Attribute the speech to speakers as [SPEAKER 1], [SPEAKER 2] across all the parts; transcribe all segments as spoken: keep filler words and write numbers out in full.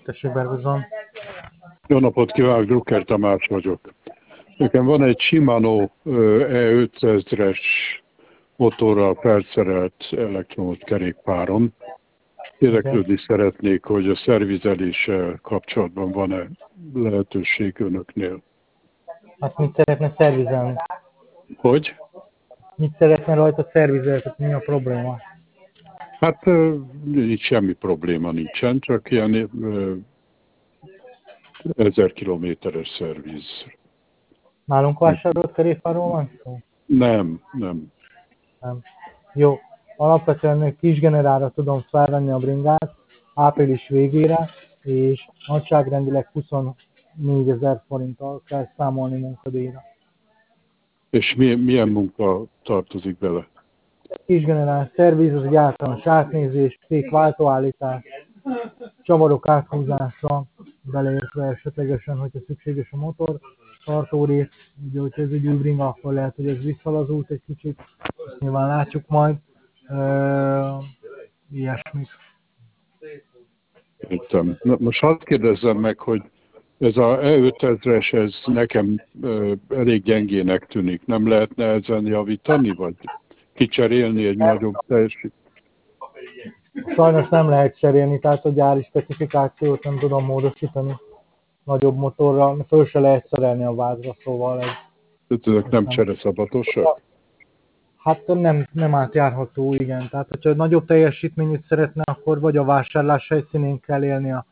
[SPEAKER 1] Tessék, Bergozon.
[SPEAKER 2] Jó napot kívánok, Drucker Tamás vagyok. Nekem van egy Shimano E ötszázas motorral felszerelt elektromos kerékpárom. Érdeklődni szeretnék, hogy a szervizeléssel kapcsolatban van-e lehetőség önöknél.
[SPEAKER 1] Hát mit szeretne szervizelni?
[SPEAKER 2] Hogy?
[SPEAKER 1] Mit szeretne rajta szervizelni? Mi a probléma?
[SPEAKER 2] Hát itt semmi probléma nincsen, csak ilyen ezer kilométeres szerviz.
[SPEAKER 1] Nálunk vásárolt kerékpárról van szó?
[SPEAKER 2] Nem, nem.
[SPEAKER 1] Nem. Jó. Alapvetően kisgenerálra tudom felvenni a bringát április végére, és nagyságrendileg huszonnégyezer forinttal kell számolni munkadíjra.
[SPEAKER 2] És milyen, milyen munka tartozik bele?
[SPEAKER 1] Kisgenerál szerviz, az egy általános átnézés, fék váltóállítás, csavarok áthúzása, beleértve esetlegesen, hogyha szükséges a motor, tartórész, ugye, hogyha ez egy új bringa, akkor lehet, hogy ez visszalazult egy kicsit, ezt nyilván látjuk majd, uh, ilyesmit.
[SPEAKER 2] Értem. Na, most hadd kérdezzem meg, hogy ez a E ötszázas, ez nekem uh, elég gyengének tűnik. Nem lehetne ezen javítani, vagy kicserélni egy nagyobb teljesítményt?
[SPEAKER 1] Sajnos nem lehet cserélni, tehát a gyári specifikációt nem tudom módosítani nagyobb motorra, föl se lehet szerelni a vázra, szóval ez...
[SPEAKER 2] Ezek nem csereszabatosak?
[SPEAKER 1] Hát nem, nem átjárható, igen. Tehát, hogyha nagyobb teljesítményét szeretne, akkor vagy a vásárlás helyszínén kell élni a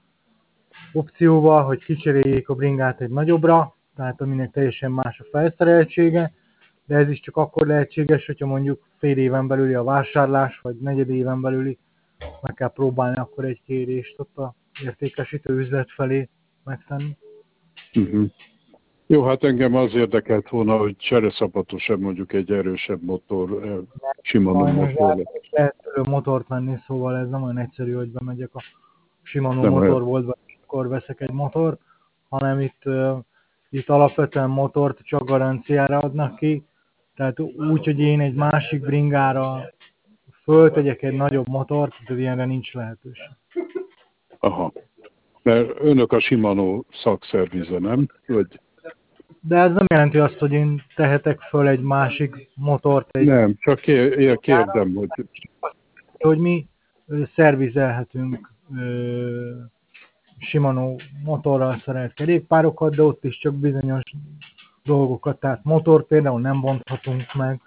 [SPEAKER 1] opcióval, hogy kicseréljék a bringát egy nagyobbra, tehát aminek teljesen más a felszereltsége, de ez is csak akkor lehetséges, hogyha mondjuk fél éven belüli a vásárlás, vagy negyed éven belüli, meg kell próbálni akkor egy kérést ott a értékesítő üzlet felé megtenni.
[SPEAKER 2] Uh-huh. Jó, hát engem az érdekelt volna, hogy csereszabatos-e mondjuk egy erősebb motor, Shimano motor.
[SPEAKER 1] Lehet motort venni, szóval ez nem olyan egyszerű, hogy bemegyek a Shimano
[SPEAKER 2] Nem
[SPEAKER 1] motorboltba, és akkor veszek egy motort, hanem itt, uh, itt alapvetően motort csak garanciára adnak ki, tehát úgy, hogy én egy másik bringára föltegyek egy nagyobb motort, de ilyenre nincs lehetőség.
[SPEAKER 2] Aha. Mert önök a Shimano szakszervize, nem? Vagy...
[SPEAKER 1] De ez nem jelenti azt, hogy én tehetek föl egy másik motort. Egy
[SPEAKER 2] nem, csak kérdem, hogy...
[SPEAKER 1] hogy mi szervizelhetünk ö, Shimano motorral szerelt kerékpárokat, de ott is csak bizonyos dolgokat, tehát motor például nem bonthatunk meg,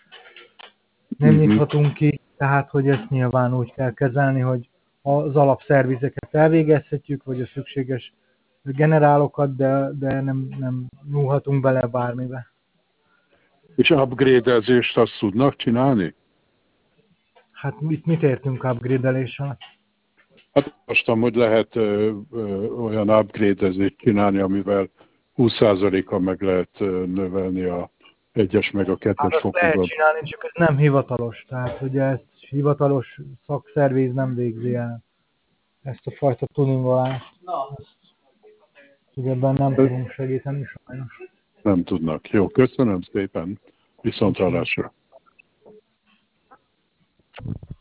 [SPEAKER 1] nem
[SPEAKER 2] uh-huh.
[SPEAKER 1] nyithatunk ki, tehát hogy ezt nyilván úgy kell kezelni, hogy az alapszervizeket elvégezhetjük, vagy a szükséges generálokat, de, de nem, nem nyúlhatunk bele bármibe.
[SPEAKER 2] És upgrade-ezést azt tudnak csinálni?
[SPEAKER 1] Hát mit, mit értünk upgrade-eléssel?
[SPEAKER 2] Hát aztán, hogy lehet ö, ö, olyan upgrade-ezést csinálni, amivel húsz százalékkal meg lehet ö, növelni a egyes meg a kettes
[SPEAKER 1] hát
[SPEAKER 2] fokokat.
[SPEAKER 1] Lehet csinálni, csak ez nem hivatalos. Tehát ugye ezt hivatalos szakszerviz nem végzi el. Ezt a fajta tuningolást. Ugye ebben nem tudunk segíteni sajnos.
[SPEAKER 2] Nem tudnak. Jó, köszönöm szépen. Viszontlátásra.